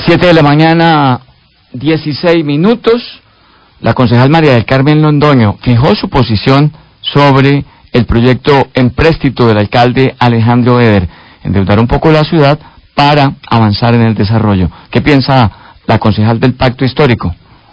7 de la mañana, 16 minutos. La concejal María del Carmen Londoño fijó su posición sobre el proyecto empréstito del alcalde Alejandro Eder, endeudar un poco la ciudad para avanzar en el desarrollo. ¿Qué piensa la concejal del Pacto Histórico?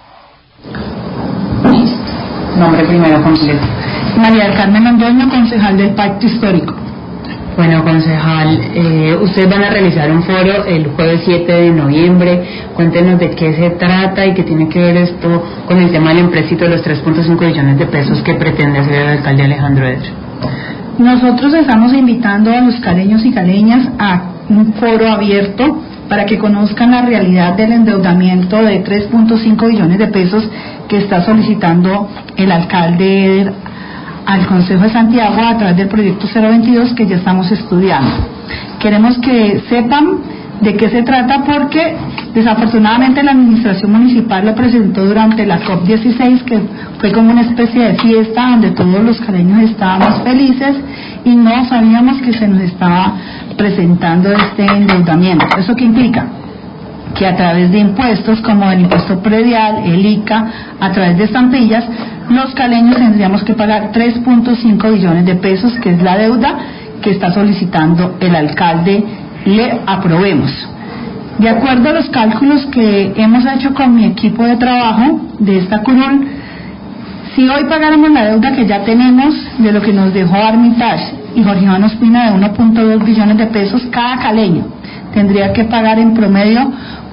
Nombre primero completo. María del Carmen Londoño, concejal del Pacto Histórico. Bueno, concejal, ustedes van a realizar un foro el jueves 7 de noviembre. Cuéntenos de qué se trata y qué tiene que ver esto con el tema del empréstito de los 3.5 billones de pesos que pretende hacer el alcalde Alejandro Eder. Nosotros estamos invitando a los caleños y caleñas a un foro abierto para que conozcan la realidad del endeudamiento de 3.5 billones de pesos que está solicitando el alcalde Eder al Consejo de Santiago a través del proyecto 022 que ya estamos estudiando. Queremos que sepan de qué se trata porque desafortunadamente la administración municipal lo presentó durante la COP16, que fue como una especie de fiesta donde todos los caleños estábamos felices y no sabíamos que se nos estaba presentando este endeudamiento. ¿Eso qué implica? Que a través de impuestos como el impuesto predial, el ICA, a través de estampillas, los caleños tendríamos que pagar 3.5 billones de pesos, que es la deuda que está solicitando el alcalde le aprobemos. De acuerdo a los cálculos que hemos hecho con mi equipo de trabajo de esta curul, si hoy pagáramos la deuda que ya tenemos de lo que nos dejó Armitage y Jorge Iván Ospina de 1.2 billones de pesos, cada caleño tendría que pagar en promedio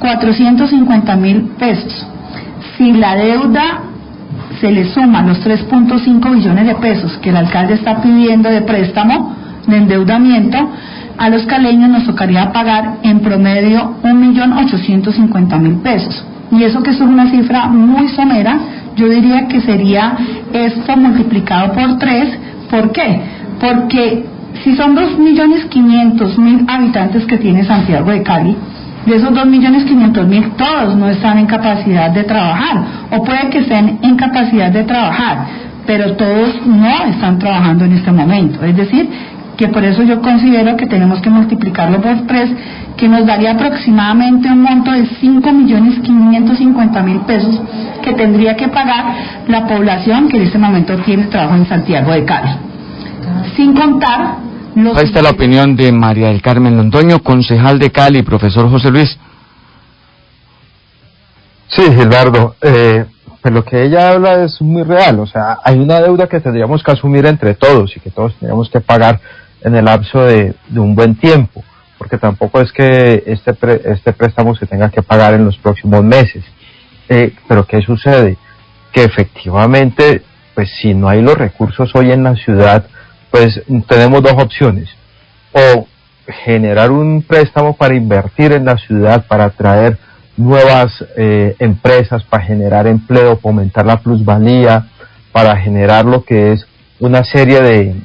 450.000 pesos. Si la deuda se le suman los 3.5 billones de pesos que el alcalde está pidiendo de préstamo, de endeudamiento, a los caleños nos tocaría pagar en promedio 1.850.000 pesos. Y eso que es una cifra muy somera, yo diría que sería esto multiplicado por 3. ¿Por qué? Porque si son 2.500.000 habitantes que tiene Santiago de Cali, de esos 2.500.000 todos no están en capacidad de trabajar, o puede que estén en capacidad de trabajar, pero todos no están trabajando en este momento. Es decir, que por eso yo considero que tenemos que multiplicarlo por 3, que nos daría aproximadamente un monto de 5.550.000 pesos que tendría que pagar la población que en este momento tiene trabajo en Santiago de Cali. Sin contar los... Ahí está la opinión de María del Carmen Londoño, concejal de Cali. Profesor José Luis. Sí, Gilberto, pues lo que ella habla es muy real. O sea, hay una deuda que tendríamos que asumir entre todos y que todos tendríamos que pagar en el lapso de un buen tiempo, porque tampoco es que este préstamo se tenga que pagar en los próximos meses. Pero ¿qué sucede? Que efectivamente, pues si no hay los recursos hoy en la ciudad, pues tenemos dos opciones: o generar un préstamo para invertir en la ciudad, para atraer nuevas empresas, para generar empleo, fomentar la plusvalía, para generar lo que es una serie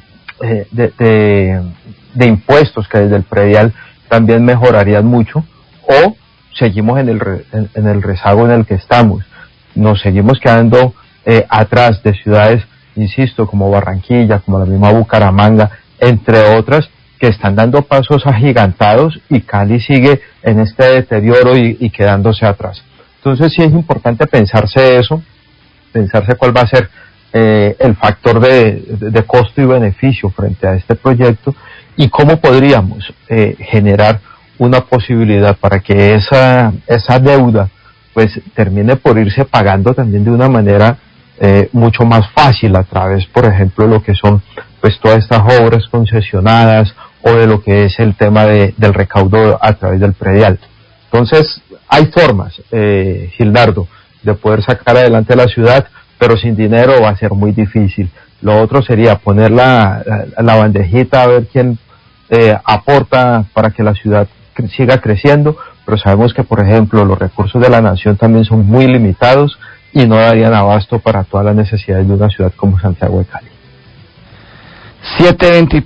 de impuestos que desde el predial también mejorarían mucho, o seguimos en el rezago en el que estamos. Nos seguimos quedando atrás de ciudades, insisto, como Barranquilla, como la misma Bucaramanga, entre otras, que están dando pasos agigantados, y Cali sigue en este deterioro y quedándose atrás. Entonces sí es importante pensarse eso, pensarse cuál va a ser el factor de costo y beneficio frente a este proyecto, y cómo podríamos generar una posibilidad para que esa deuda pues termine por irse pagando también de una manera mucho más fácil, a través, por ejemplo, de lo que son pues todas estas obras concesionadas, o de lo que es el tema del recaudo a través del predial. Entonces hay formas, Gildardo, de poder sacar adelante la ciudad, pero sin dinero va a ser muy difícil. Lo otro sería poner la bandejita a ver quién aporta para que la ciudad siga creciendo, pero sabemos que, por ejemplo, los recursos de la nación también son muy limitados y no darían abasto para todas las necesidades de una ciudad como Santiago de Cali. 7:23